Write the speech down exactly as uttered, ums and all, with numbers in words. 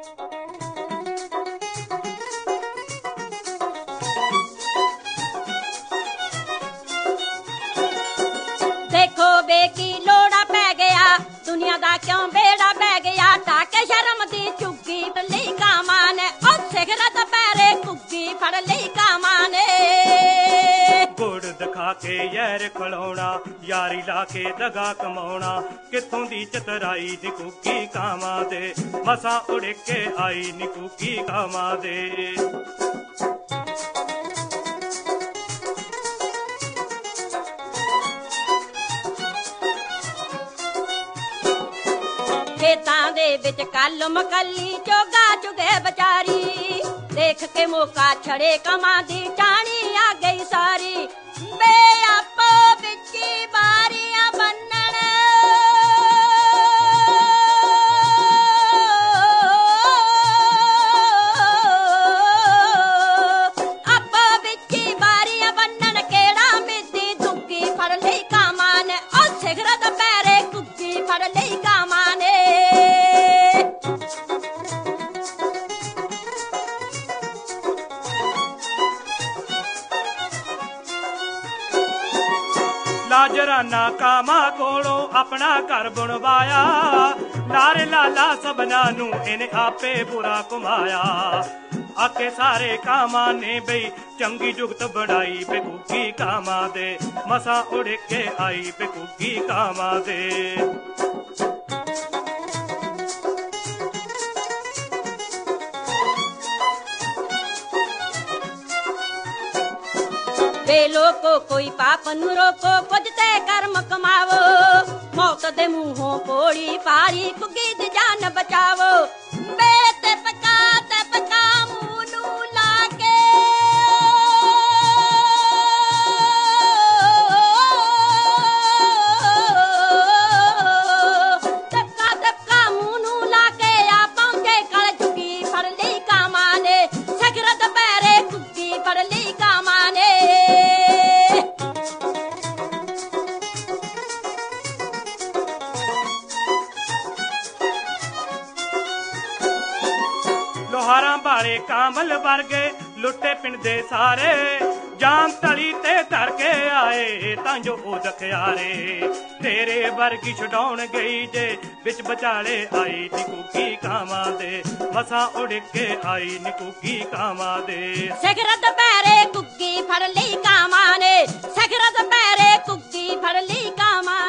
देखो बेकी लोड़ा पै गया दुनिया दा क्यों बेड़ा बह गया टाके शर्म दी चुग्गी ली कामा ने ओ सिगरत पैरे कुग्गी फड़ ली कामा ने गुड़ दिखा के यार खड़ौना यारी ला के दगा कमाउणा कित्थों दी चतराई निकुकी कामा दे मसा उड़ के आई निकुकी कामा दे खेतां दे विच कल मकली चोगा चुगे बचारी देख के मौका छड़े कमां दी टाणी आ गई सारी बे आपो बिची बारियां बन्नण आपो बिची बारियां बन्नण केड़ा मिद्दी दुग्गी फड़ लई कामां ने ओ सिगरत पैरे कुग्गी फड़ लई कामां ने लाजराना कामा कोलों अपना घर बनवाया लारे लाला सबना नू इन्हें आपे बुरा कुमाया आके सारे कामा ने बई चंगी जुगत बनाई बेकुगी कामा दे मसा उड़ के आई बेकुगी कामा दे बेलो को कोई पाप नु रोको कुछ ते कर्म कमावो मौत दे मुंहों पोड़ी पारी कुगी दी जान बचावो बेते पका ते पका मुनू लाके तक्का तक्का मुनू लाके आ पहुंचे कल चुकी फड़ ली कामा ने सिगरत पैरे कुगी फड़ ली कामा ने लोहारा बाले कामल वर्गे लुटे पिंड दे सारे जान तली ते धर के आए तां जो ओ दखयारे तेरे वर्गी छुड़ाउण गई जे बिच बचाले आई निकुकी कामा दे मसा उड़ के आई निकुकी कामा दे सिगरत पैरे कुग्गी फड़ ली कामा ने सिगरत पैरे कुग्गी फड़ ली कामा